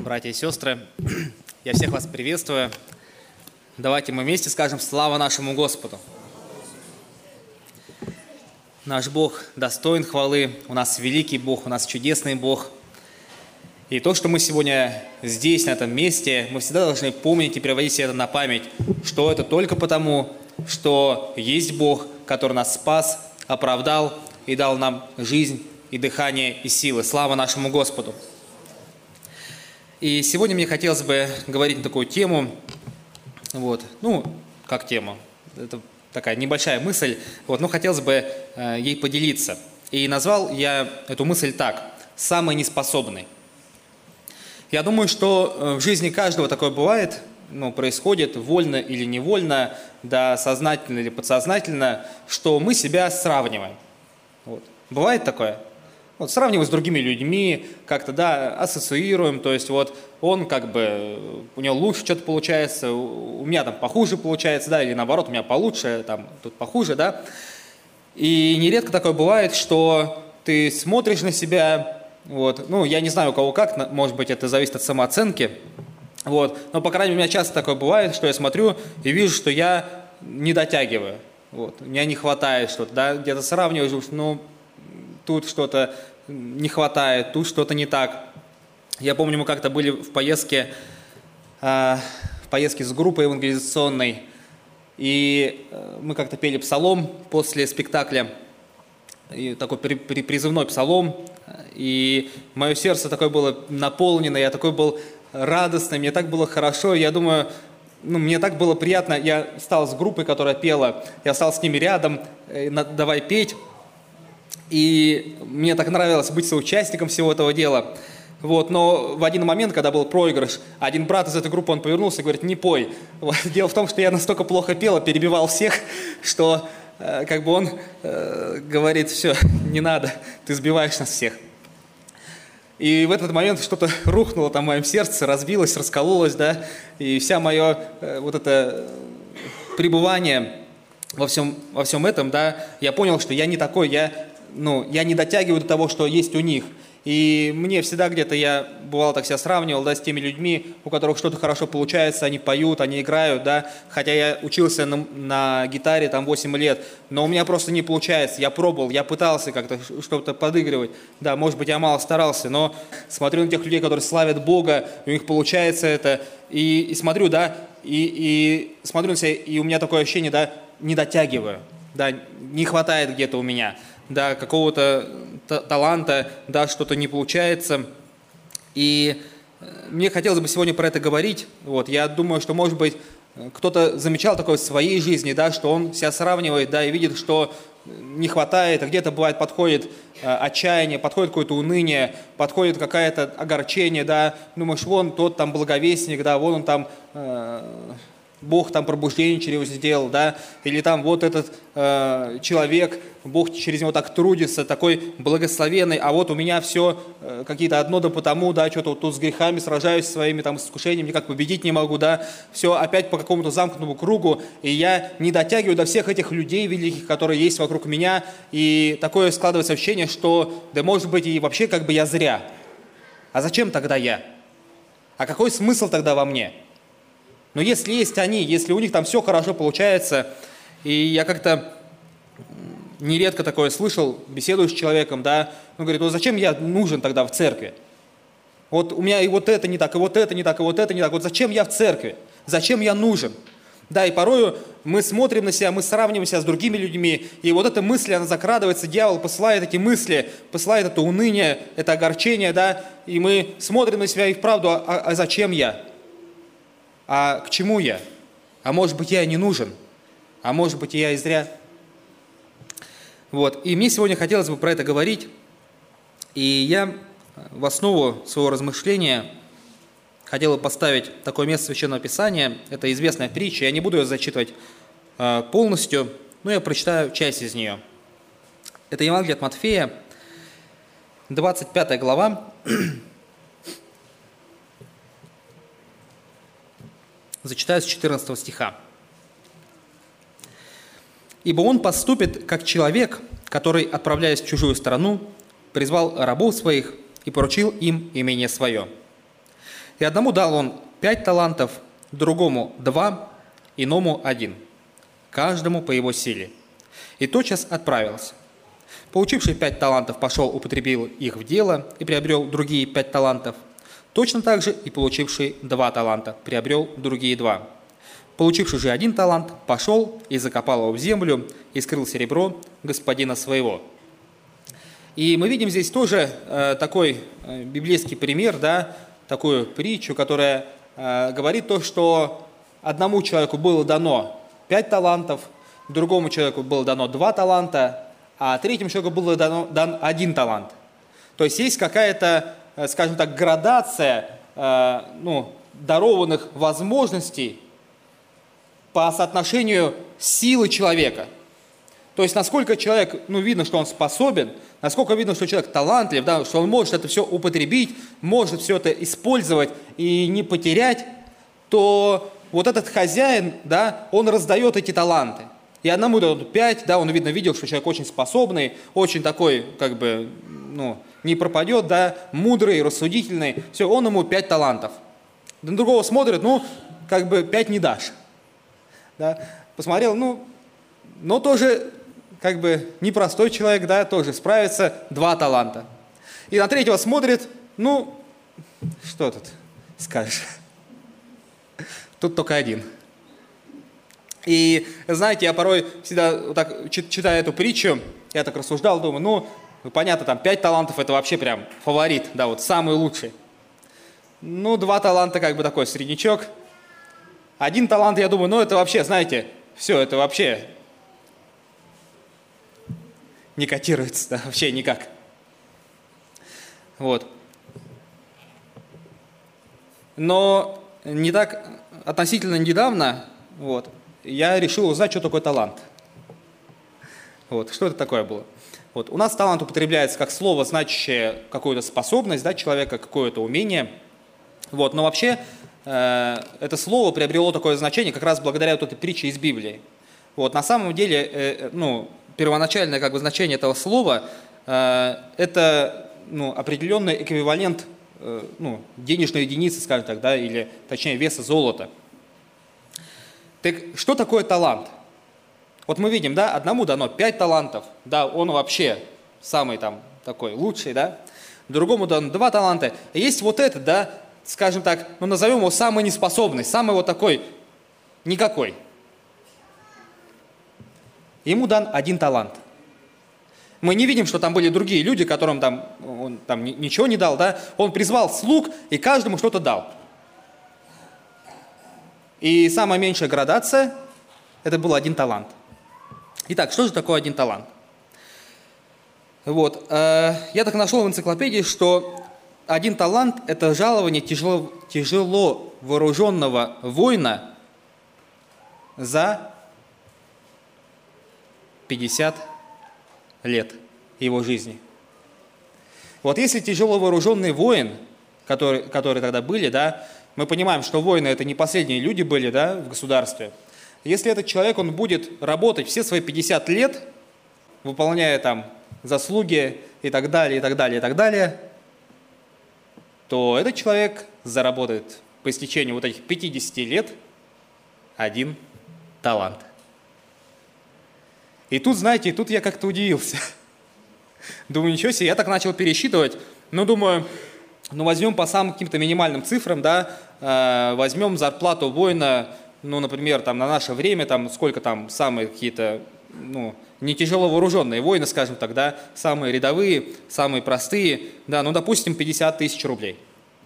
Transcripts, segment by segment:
братья и сестры, я всех вас приветствую. Давайте мы вместе скажем «Слава нашему Господу». Наш Бог достоин хвалы, у нас великий Бог, у нас чудесный Бог. И то, что мы сегодня здесь, на этом месте, мы всегда должны помнить и приводить себе это на память, что это только потому, что есть Бог, который нас спас, оправдал и дал нам жизнь и дыхание и силы. Слава нашему Господу! И сегодня мне хотелось бы говорить на такую тему, как тему, это такая небольшая мысль, но хотелось бы ей поделиться. И назвал я эту мысль так: «Самый неспособный». Я думаю, что в жизни каждого такое бывает, происходит вольно или невольно, да, сознательно или подсознательно, что мы себя сравниваем. Бывает такое? Сравниваем с другими людьми, как-то, ассоциируем, то есть он у него лучше что-то получается, у меня там похуже получается, или наоборот, у меня получше, тут похуже, И нередко такое бывает, что ты смотришь на себя, я не знаю, у кого как, может быть, это зависит от самооценки, но, по крайней мере, у меня часто такое бывает, что я смотрю и вижу, что я не дотягиваю, меня не хватает что-то, где-то сравниваешь, тут что-то не хватает, тут что-то не так. Я помню, мы как-то были в поездке с группой евангелизационной, и мы как-то пели псалом после спектакля, и такой призывной псалом, и мое сердце такое было наполнено, я такой был радостный, мне так было хорошо, я думаю, мне так было приятно, я стал с группой, которая пела, я стал с ними рядом, давай петь. И мне так нравилось быть соучастником всего этого дела. Но в один момент, когда был проигрыш, один брат из этой группы, он повернулся и говорит: не пой. Дело в том, что я настолько плохо пел, перебивал всех, что он говорит: все, не надо, ты сбиваешь нас всех. И в этот момент что-то рухнуло в моем сердце, разбилось, раскололось, и вся мое это пребывание во всем этом, я понял, что я не такой, я не дотягиваю до того, что есть у них. И мне всегда где-то, я бывало так себя сравнивал, с теми людьми, у которых что-то хорошо получается, они поют, они играют, хотя я учился на гитаре 8 лет, но у меня просто не получается, я пробовал, я пытался как-то что-то подыгрывать, может быть, я мало старался, но смотрю на тех людей, которые славят Бога, у них получается это, и смотрю, и смотрю на себя, и у меня такое ощущение, не дотягиваю, не хватает где-то у меня, какого-то таланта, что-то не получается. И мне хотелось бы сегодня про это говорить. Я думаю, что, может быть, кто-то замечал такое в своей жизни, что он себя сравнивает, и видит, что не хватает, а где-то бывает подходит отчаяние, подходит какое-то уныние, подходит какое-то огорчение, думаешь, вон тот благовестник, вон он Бог пробуждение через него сделал, или этот человек, Бог через него так трудится, такой благословенный, а у меня все какие-то одно потому, что-то тут с грехами сражаюсь, своими с искушениями, никак победить не могу, все опять по какому-то замкнутому кругу, и я не дотягиваю до всех этих людей великих, которые есть вокруг меня, и такое складывается ощущение, что, может быть, и вообще я зря. А зачем тогда я? А какой смысл тогда во мне? Но если есть они, если у них все хорошо получается, и я как-то нередко такое слышал, беседую с человеком, он говорит: зачем я нужен тогда в церкви? У меня и это не так, и это не так, и это не так, зачем я в церкви? Зачем я нужен? И порою мы смотрим на себя, мы сравниваем себя с другими людьми, и эта мысль, она закрадывается, дьявол посылает эти мысли, посылает это уныние, это огорчение, и мы смотрим на себя и вправду, а зачем я? А к чему я? А может быть, я и не нужен? А может быть, я и зря? И мне сегодня хотелось бы про это говорить. И я в основу своего размышления хотел бы поставить такое место Священного Писания. Это известная притча. Я не буду ее зачитывать полностью, но я прочитаю часть из нее. Это Евангелие от Матфея, 25 глава. Зачитаю с 14 стиха. «Ибо он поступит, как человек, который, отправляясь в чужую страну, призвал рабов своих и поручил им имение свое. И одному дал он 5 талантов, другому 2, иному 1, каждому по его силе. И тотчас отправился. Получивший 5 талантов пошел, употребил их в дело и приобрел другие 5 талантов. Точно так же и получивший 2 таланта приобрел другие 2. Получивший же 1 талант пошел и закопал его в землю и скрыл серебро господина своего. И мы видим здесь тоже такой библейский пример, да, такую притчу, которая говорит то, что одному человеку было дано 5 талантов, другому человеку было дано 2 таланта, а третьему человеку был дан 1 талант. То есть есть какая-то, скажем так, градация дарованных возможностей по соотношению силы человека. То есть насколько человек, видно, что он способен, насколько видно, что человек талантлив, да, что он может это все употребить, может все это использовать и не потерять, то вот этот хозяин, да, он раздает эти таланты. И одному дают 5, да, он, видно, видел, что человек очень способный, очень такой, не пропадет, да, мудрый, рассудительный. Все, он ему 5 талантов. На другого смотрит, 5 не дашь. Да. Посмотрел, но тоже, непростой человек, да, тоже справится, 2 таланта. И на третьего смотрит, что тут скажешь? Тут только 1. И, знаете, я порой всегда вот так, читая эту притчу, я так рассуждал, думаю, понятно, там 5 талантов это вообще прям фаворит, да, вот самый лучший. 2 таланта такой среднячок. 1 талант, я думаю, это вообще, знаете, все, это вообще не котируется, да, вообще никак. Вот. Но не так относительно недавно, я решил узнать, что такое талант. Что это такое было? У нас талант употребляется как слово, значащее какую-то способность, да, человека, какое-то умение. Но вообще это слово приобрело такое значение как раз благодаря этой притче из Библии. На самом деле, первоначальное значение этого слова это определенный эквивалент денежной единицы, скажем так, да, или точнее веса золота. Так что такое талант? Мы видим, да, одному дано 5 талантов, да, он вообще самый там такой лучший, да, другому дано 2 таланта. И есть этот, да, скажем так, назовем его самый неспособный, самый такой никакой. Ему дан 1 талант. Мы не видим, что там были другие люди, которым он ничего не дал, да, он призвал слуг и каждому что-то дал. И самая меньшая градация – это был 1 талант. Итак, что же такое 1 талант? Я так нашел в энциклопедии, что 1 талант – это жалование тяжело вооруженного воина за 50 лет его жизни. Если тяжело вооруженный воин, которые тогда были, да, мы понимаем, что воины это не последние люди были, да, в государстве. Если этот человек, он будет работать все свои 50 лет, выполняя там заслуги и так далее, и так далее, и так далее, то этот человек заработает по истечению этих 50 лет 1 талант. И тут, знаете, тут я как-то удивился. Думаю, ничего себе, я так начал пересчитывать, думаю, возьмем по самым каким-то минимальным цифрам, да, возьмем зарплату воина, например, на наше время, сколько самые какие-то, не тяжело вооруженные воины, скажем так, да, самые рядовые, самые простые, да, допустим, 50 000 рублей.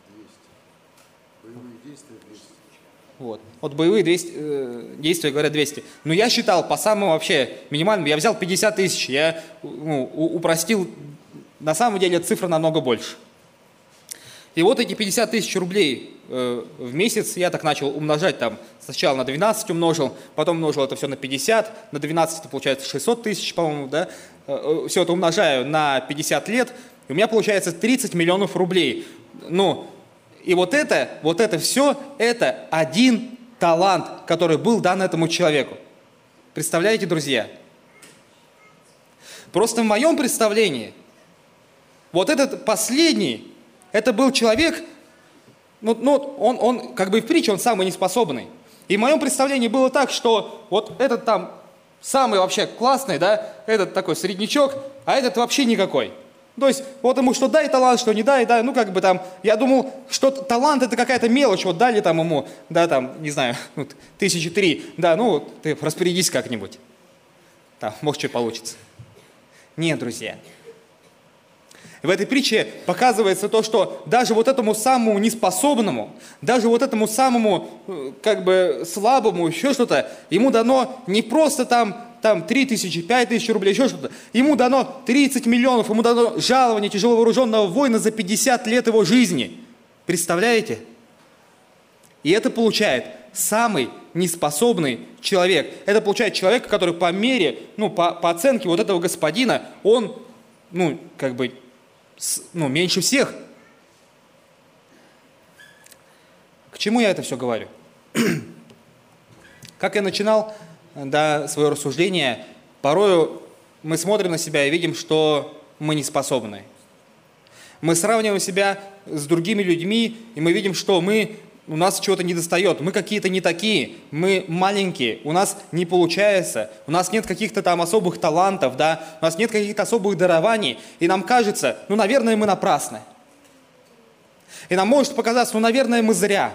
200. Боевые действия говорят 200. Но я считал по самым вообще минимальным, я взял 50 000, я упростил, на самом деле цифра намного больше. И эти 50 000 рублей в месяц я так начал умножать, сначала на 12 умножил, потом умножил это все на 50, на 12 это получается 600 000, по-моему, да, все это умножаю на 50 лет, и у меня получается 30 миллионов рублей. И это все, это 1 талант, который был дан этому человеку. Представляете, друзья? Просто в моем представлении, этот последний, это был человек, он как бы в притче, он самый неспособный. И в моем представлении было так, что вот этот там самый вообще классный, да, этот такой среднячок, а этот вообще никакой. То есть вот ему что дай талант, что не дай, да, ну как бы там, я думал, что талант это какая-то мелочь, вот дали там ему, да, там, не знаю, 1003, да, ну ты распорядись как-нибудь, там, может, что получится. Нет, друзья. В этой притче показывается то, что даже вот этому самому неспособному, даже вот этому самому как бы слабому, еще что-то, ему дано не просто там 3 тысячи, 5 тысяч рублей, еще что-то. Ему дано 30 миллионов, ему дано жалование тяжеловооруженного воина за 50 лет его жизни. Представляете? И это получает самый неспособный человек. Это получает человек, который по мере, по оценке вот этого господина, он, меньше всех. К чему я это все говорю? Как я начинал свое рассуждение, порою мы смотрим на себя и видим, что мы не способны. Мы сравниваем себя с другими людьми, и мы видим, что у нас чего-то недостает, мы какие-то не такие, мы маленькие, у нас не получается, у нас нет каких-то там особых талантов, да, у нас нет каких-то особых дарований, и нам кажется, наверное, мы напрасны. И нам может показаться, наверное, мы зря.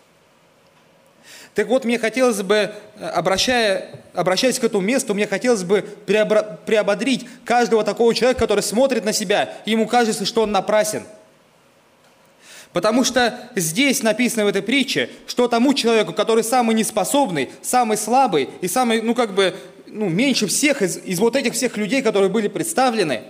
Так вот, мне хотелось бы, обращаясь к этому месту, мне хотелось бы приободрить каждого такого человека, который смотрит на себя, и ему кажется, что он напрасен. Потому что здесь написано в этой притче, что тому человеку, который самый неспособный, самый слабый и самый, меньше всех из вот этих всех людей, которые были представлены,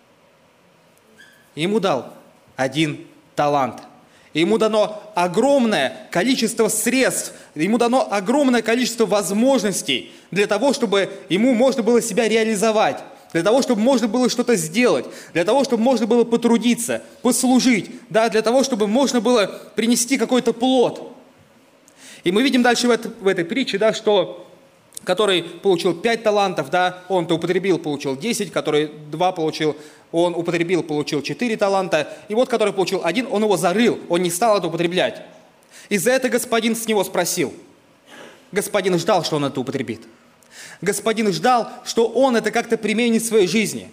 ему дал 1 талант. Ему дано огромное количество средств, ему дано огромное количество возможностей для того, чтобы ему можно было себя реализовать, для того, чтобы можно было что-то сделать, для того, чтобы можно было потрудиться, послужить, да, для того, чтобы можно было принести какой-то плод. И мы видим дальше в этой притче, да, что который получил 5 талантов, да, он-то употребил, получил 10, который 2 получил, он употребил, получил 4 таланта, и вот который получил 1, он его зарыл, он не стал это употреблять. И за это господин с него спросил. Господин ждал, что он это употребит. Господин ждал, что он это как-то применит в своей жизни.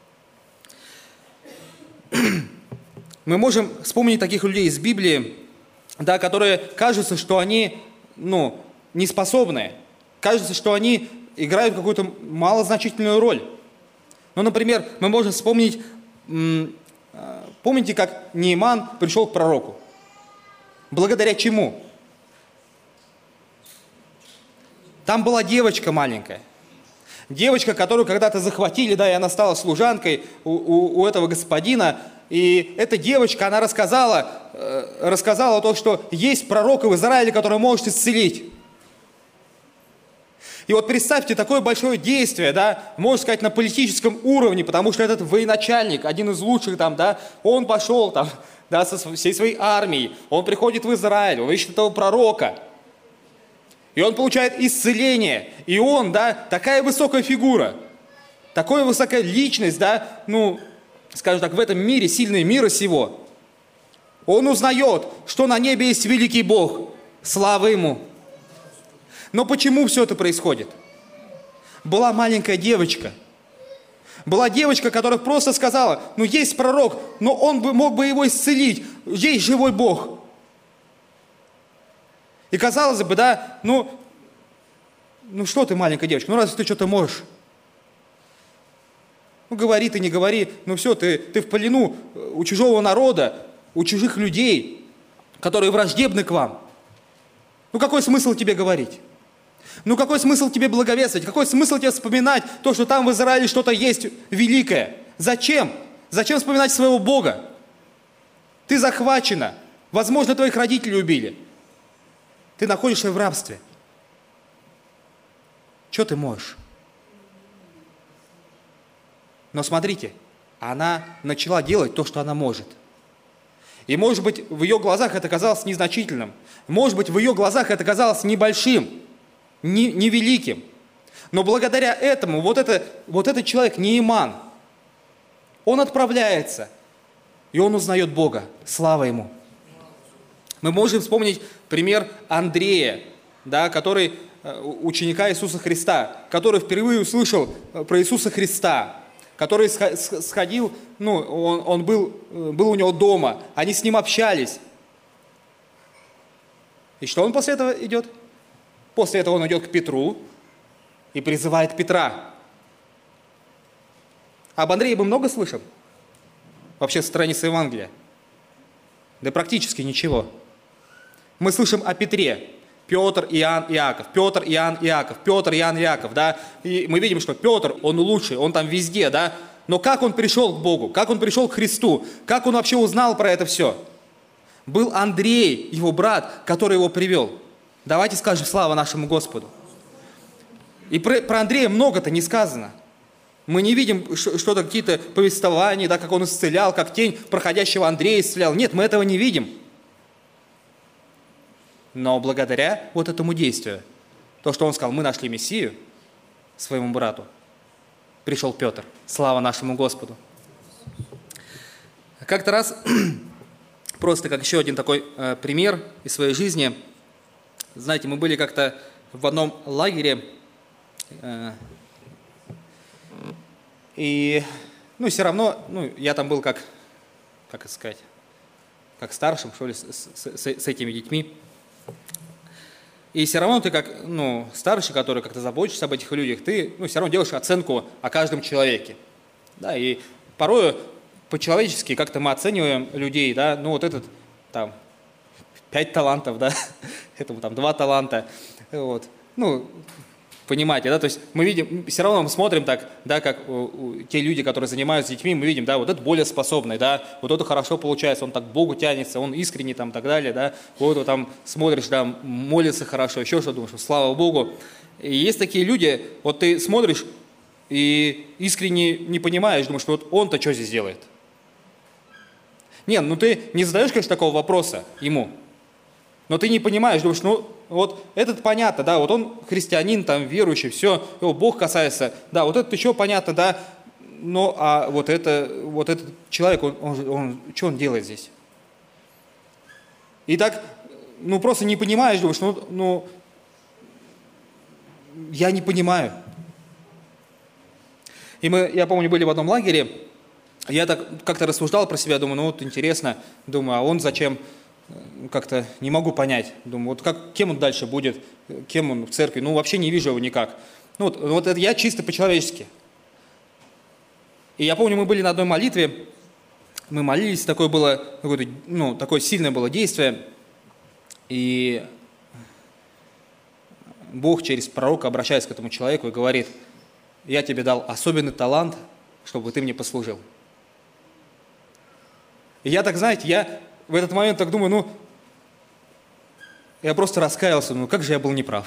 Мы можем вспомнить таких людей из Библии, да, которые кажется, что они неспособные. Кажется, что они играют какую-то малозначительную роль. Например, мы можем вспомнить, помните, как Нееман пришел к пророку? Благодаря чему? Там была девочка маленькая. Девочка, которую когда-то захватили, да, и она стала служанкой у этого господина. И эта девочка, она рассказала то, что есть пророк в Израиле, который может исцелить. И вот представьте, такое большое действие, да, можно сказать, на политическом уровне, потому что этот военачальник, один из лучших там, да, он пошел там, да, со всей своей армией, он приходит в Израиль, он ищет этого пророка, и он получает исцеление, и он, да, такая высокая фигура, такая высокая личность, да, скажем так, в этом мире, сильный мира сего, он узнает, что на небе есть великий Бог, слава Ему. Но почему все это происходит? Была маленькая девочка. Была девочка, которая просто сказала, есть пророк, но он мог бы его исцелить. Есть живой Бог. И казалось бы, да, что ты, маленькая девочка, разве ты что-то можешь? Говори ты, не говори, все, ты в плену у чужого народа, у чужих людей, которые враждебны к вам. Какой смысл тебе говорить? Какой смысл тебе благовествовать? Какой смысл тебе вспоминать то, что там в Израиле что-то есть великое? Зачем? Зачем вспоминать своего Бога? Ты захвачена. Возможно, твоих родителей убили. Ты находишься в рабстве. Что ты можешь? Но смотрите, она начала делать то, что она может. И, может быть, в ее глазах это казалось незначительным. Может быть, в ее глазах это казалось небольшим, невеликим. Но благодаря этому вот этот человек, Нееман, он отправляется, и он узнает Бога. Слава Ему. Мы можем вспомнить пример Андрея, да, который ученика Иисуса Христа, который впервые услышал про Иисуса Христа, который сходил, он был у него дома, они с ним общались. И что он после этого идет? После этого он идет к Петру и призывает Петра. Об Андрее мы много слышим? Вообще со страницы Евангелия? Да практически ничего. Мы слышим о Петре. Петр, Иоанн, Иаков. Петр, Иоанн, Иаков. Петр, Иоанн, Иаков. Да? И мы видим, что Петр, он лучший, он там везде. Да? Но как он пришел к Богу? Как он пришел к Христу? Как он вообще узнал про это все? Был Андрей, его брат, который его привел. Давайте скажем слава нашему Господу. И про Андрея много-то не сказано. Мы не видим что-то, какие-то повествования, да, как он исцелял, как тень проходящего Андрея исцелял. Нет, мы этого не видим. Но благодаря вот этому действию, то, что он сказал, мы нашли Мессию своему брату, пришел Петр. Слава нашему Господу. Как-то раз, просто как еще один такой пример из своей жизни, знаете, мы были как-то в одном лагере, и, все равно, я там был как сказать, как старшим, что ли, с этими детьми. И все равно ты как, старший, который как-то заботишься об этих людях, ты, все равно делаешь оценку о каждом человеке. Да, и порой по-человечески как-то мы оцениваем людей, да, вот этот, там, 5 талантов, да, этому там 2 таланта, вот, понимаете, да, то есть мы видим, все равно мы смотрим так, да, как те люди, которые занимаются детьми, мы видим, да, вот этот более способный, да, вот это хорошо получается, он так к Богу тянется, он искренний там, так далее, да, вот там смотришь, да, молится хорошо, еще что думаешь, слава Богу. И есть такие люди, вот ты смотришь и искренне не понимаешь, думаешь, вот он-то что здесь делает? Нет, ты не задаешь, конечно, такого вопроса ему, но ты не понимаешь, думаешь, вот этот понятно, да, вот он христианин, там, верующий, все, его Бог касается, да, вот это еще понятно, да, а вот этот человек, он что он делает здесь? И так, просто не понимаешь, думаешь, я не понимаю. И я помню, были в одном лагере, я так как-то рассуждал про себя, думаю, интересно, думаю, а он зачем? Как-то не могу понять. Думаю, кем он дальше будет, кем он в церкви. Вообще не вижу его никак. Вот это я чисто по-человечески. И я помню, мы были на одной молитве, мы молились, такое было, такое сильное было действие. И Бог через пророка обращается к этому человеку и говорит: я тебе дал особенный талант, чтобы ты мне послужил. И я так, знаете, я в этот момент так думаю, я просто раскаялся, как же я был неправ.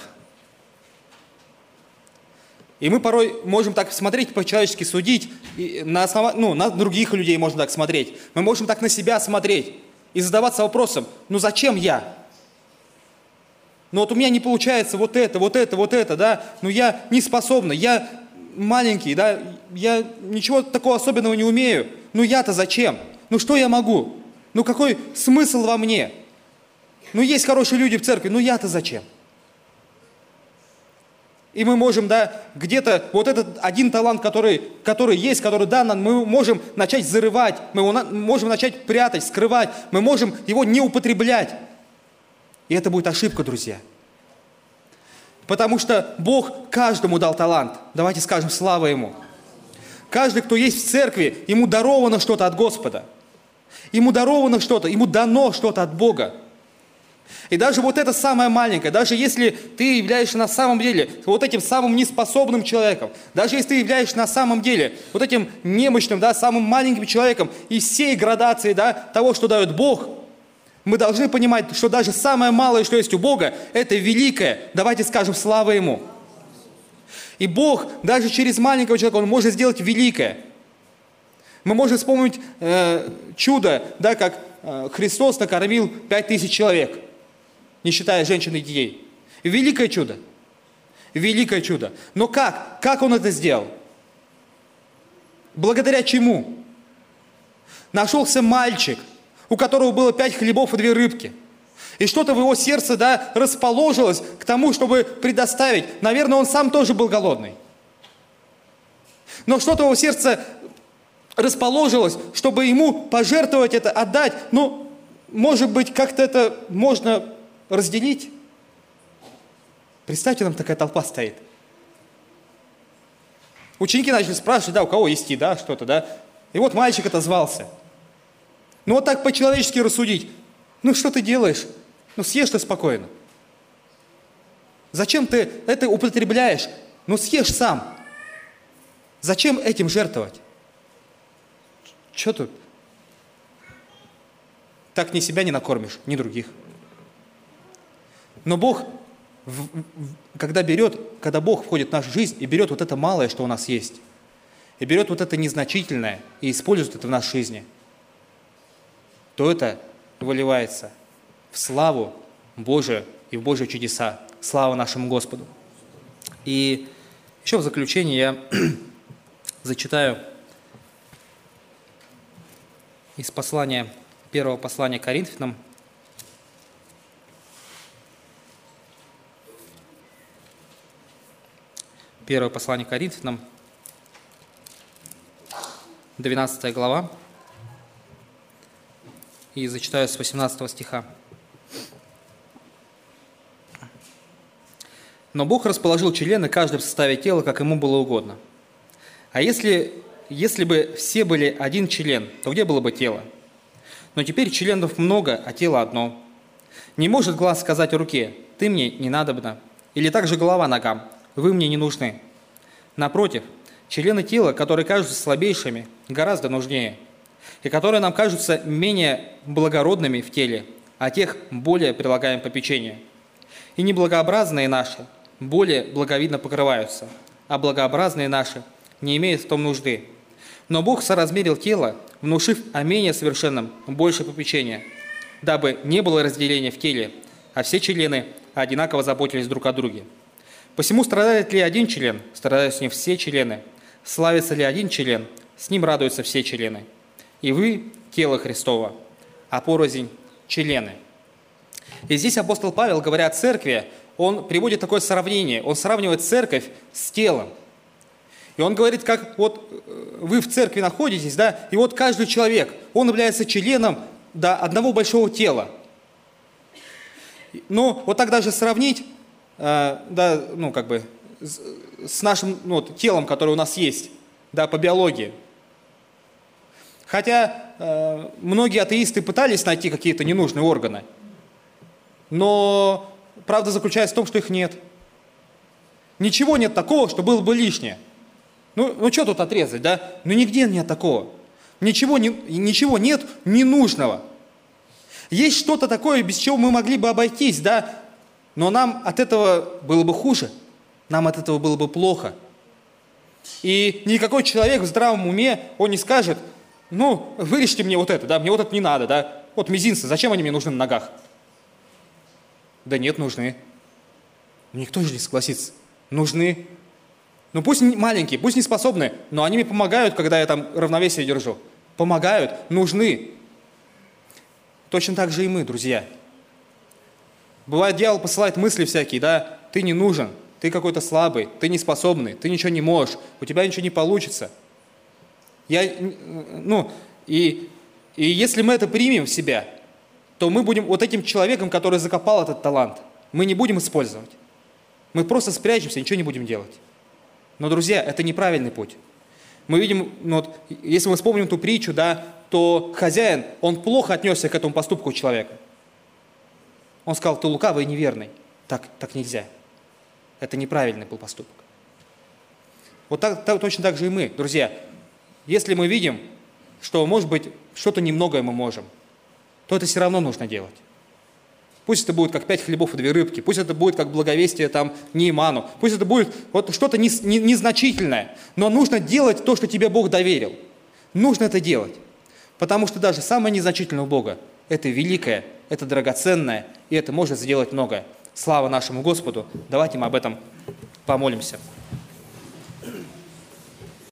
И мы порой можем так смотреть, по-человечески судить, и на других людей можно так смотреть. Мы можем так на себя смотреть и задаваться вопросом, зачем я? Вот у меня не получается вот это, да, я не способна, я маленький, да, я ничего такого особенного не умею, я-то зачем? Что я могу? Какой смысл во мне? Есть хорошие люди в церкви, я-то зачем? И мы можем, да, где-то вот этот один талант, который есть, который дан нам, мы можем начать зарывать, мы можем начать прятать, скрывать, мы можем его не употреблять. И это будет ошибка, друзья. Потому что Бог каждому дал талант. Давайте скажем слава Ему. Каждый, кто есть в церкви, ему даровано что-то от Господа. Ему даровано что-то, ему дано что-то от Бога. И даже вот это самое маленькое, даже если ты являешься на самом деле вот этим самым неспособным человеком, даже если ты являешься на самом деле вот этим немощным, да, самым маленьким человеком из всей градации, да, того, что дает Бог, мы должны понимать, что даже самое малое, что есть у Бога, это великое. Давайте скажем слава Ему. И Бог даже через маленького человека, Он может сделать великое. Мы можем вспомнить чудо, да, как Христос накормил 5000 человек, не считая женщин и детей. Великое чудо. Великое чудо. Но как? Как Он это сделал? Благодаря чему? Нашелся мальчик, у которого было 5 хлебов и 2 рыбки. И что-то в его сердце, да, расположилось к тому, чтобы предоставить. Наверное, он сам тоже был голодный. Но что-то в его сердце расположилось, чтобы ему пожертвовать это, отдать. Ну, может быть, как-то это можно разделить? Представьте, там такая толпа стоит. Ученики начали спрашивать, да, у кого есть еда, что-то, да. И вот мальчик отозвался. Ну, вот так по-человечески рассудить. Ну, что ты делаешь? Ну, съешь ты спокойно. Зачем ты это употребляешь? Ну, съешь сам. Зачем этим жертвовать? Что тут? Так ни себя не накормишь, ни других. Но Бог, когда Бог входит в нашу жизнь и берет вот это малое, что у нас есть, и берет вот это незначительное и использует это в нашей жизни, то это выливается в славу Божию и в Божьи чудеса. Слава нашему Господу. И еще в заключение я зачитаю из первого послания к Коринфянам. Первое послание к Коринфянам, 12 глава, и зачитаю с 18 стиха. «Но Бог расположил члены каждый в составе тела, как ему было угодно. А если бы все были один член, то где было бы тело? Но теперь членов много, а тело одно. Не может глаз сказать руке: ты мне не надобна, или также голова ногам: вы мне не нужны. Напротив, члены тела, которые кажутся слабейшими, гораздо нужнее, и которые нам кажутся менее благородными в теле, а тех более прилагаем попечение. И неблагообразные наши более благовидно покрываются, а благообразные наши не имеют в том нужды. Но Бог соразмерил тело, внушив о менее совершенном больше попечения, дабы не было разделения в теле, а все члены одинаково заботились друг о друге. Посему страдает ли один член, страдают с ним все члены. Славится ли один член, с ним радуются все члены. И вы – тело Христово, а порознь – члены». И здесь апостол Павел, говоря о церкви, он приводит такое сравнение. Он сравнивает церковь с телом. И он говорит, как вот вы в церкви находитесь, да, и вот каждый человек, он является членом, да, одного большого тела. Но вот так даже сравнить, да, ну, как бы, с нашим телом, которое у нас есть, да, по биологии. Хотя многие атеисты пытались найти какие-то ненужные органы, но правда заключается в том, что их нет. Ничего нет такого, что было бы лишнее. Ну что тут отрезать, да? Ну нигде нет такого. Ничего нет ненужного. Есть что-то такое, без чего мы могли бы обойтись, да? Но нам от этого было бы хуже. Нам от этого было бы плохо. И никакой человек в здравом уме, он не скажет: ну, вырежьте мне вот это, да, мне вот это не надо, да. Вот мизинцы, зачем они мне нужны на ногах? Да нет, нужны. Никто же не согласится. Нужны. Ну пусть маленькие, пусть не способны, но они мне помогают, когда я там равновесие держу. Помогают, нужны. Точно так же и мы, друзья. Бывает, дьявол посылает мысли всякие, да, ты не нужен, ты какой-то слабый, ты не способный, ты ничего не можешь, у тебя ничего не получится. И если мы это примем в себя, то мы будем вот этим человеком, который закопал этот талант, мы не будем использовать. Мы просто спрячемся, ничего не будем делать. Но, друзья, это неправильный путь. Мы видим, если мы вспомним ту притчу, да, то хозяин, он плохо отнесся к этому поступку человека. Он сказал: ты лукавый и неверный. Так нельзя. Это неправильный был поступок. Вот точно так же и мы, друзья. Если мы видим, что, может быть, что-то немногое мы можем, то это все равно нужно делать. Пусть это будет как 5 хлебов и 2 рыбки, пусть это будет как благовестие там Нейману, пусть это будет вот что-то незначительное, но нужно делать то, что тебе Бог доверил. Нужно это делать, потому что даже самое незначительное у Бога – это великое, это драгоценное, и это может сделать многое. Слава нашему Господу! Давайте мы об этом помолимся.